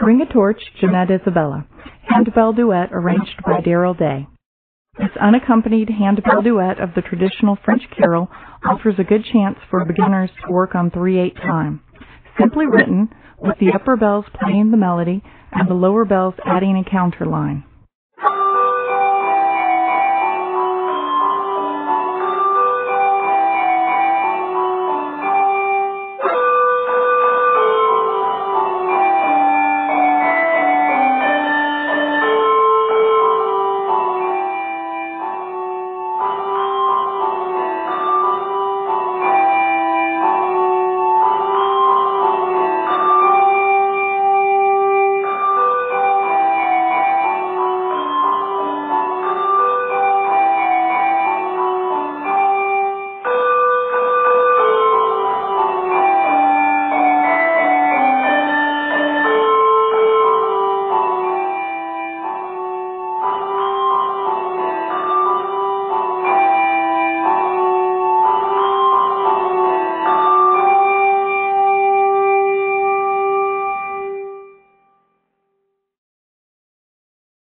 Bring a Torch, Jeanette Isabella. Handbell Duet arranged by Darrell Day. This unaccompanied handbell duet of the traditional French carol offers a good chance for beginners to work on 3/8 time. Simply written, with the upper bells playing the melody and the lower bells adding a counter line.